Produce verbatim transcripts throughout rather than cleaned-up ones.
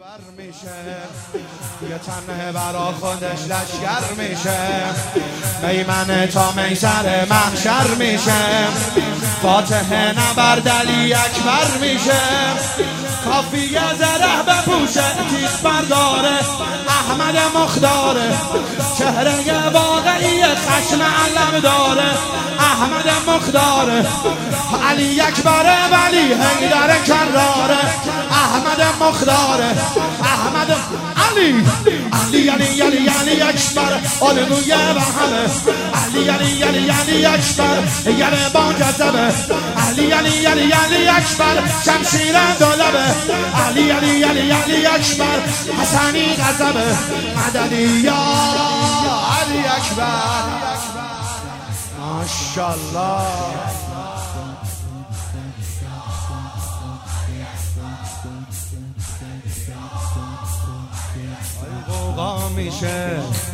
میشه یه تنه برا خودش لشگر میشه میمنه تا میسر محشر میشه فاتح نبرد علی اکبر میشه کافیه زره بپوشه تیز برداره احمد مختاره چهره واقعی خشم علم داره احمد مختاره علی اکبره ولی حیدر کراره احمد مختاره احمد علی علی علی علی علی اکبر آللویا و همه علی علی علی علی اکبر یعنی با جذبه علی علی علی علی اکبر شمشیر دولبه علی علی علی علی اکبر حسنی غضبه مددی یا علی اکبر ماشاءالله غوغا میشه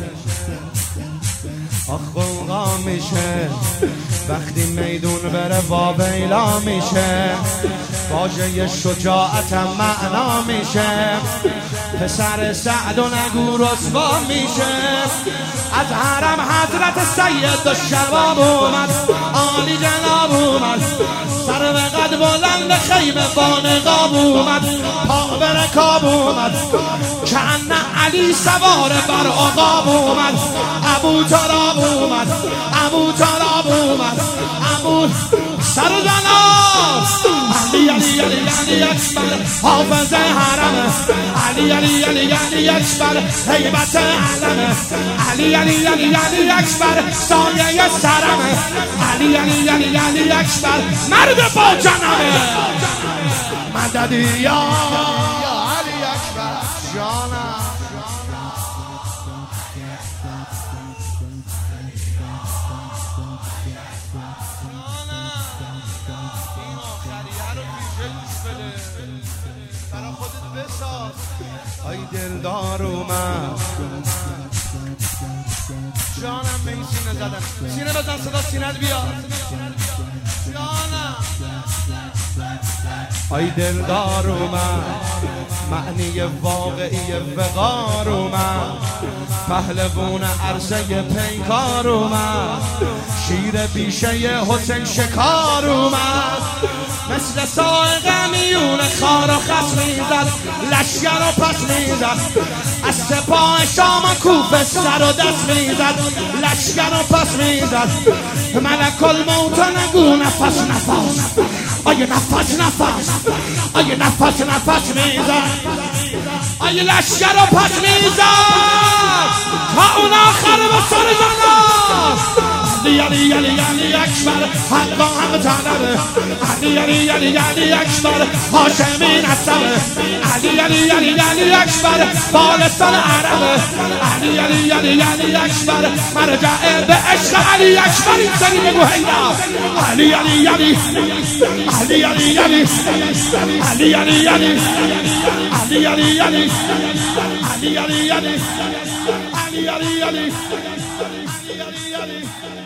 آخ غوغا میشه وقتی میدون بره واویلا میشه واژه شجاعتم معنا میشه پسر سعد و نگو رسوا میشه از حرم حضرت سید و شباب اومد عالی جناب اومد سر به قد بلند خیمه با نقاب اومد پا به رکاب اومد کأن علی سوار بر عقاب اومد ابو تراب اومد ابو تراب اومد ابو سر جناب علی علی علی علی اکبر حافظ حرم علی علی علی علی اکبر هیبت علم علی علی علی علی اکبر سایه سرم علی علی علی علی اکبر مرد با جنبه مددی یا علی اکبر جانم برا خودت بساز ای دلدار اومد جانم به این سینه زدن سینه بزن صدا سینه بیاد جانم ای دلدار اومد معنی واقعی وقار اومد پهلوون عرصه پیکار اومد شیر بیشه حسین شکار اومد مثل سائق میون خار و خس میزد لشگر و پس میزد از سپاه شام و کوفه سر و دست میزد لشگر و پس میزد ملک الموت نگو نفس نفس آیه نفس نفس آیه نفس نفس میزد آیه لشگر و پس میزد تا اون آخر به سر جناست علی علی علی علی اکبر حق با حق طلبه علی علی علی علی اکبر هاشمی نسبه علی علی علی علی اکبر بالستان عربه علی علی علی علی اکبر مرجع به عشق علی اکبر این سری بگو هیدا علی علی علی علی علی علی علی علی علی علی علی علی علی علی علی علی علی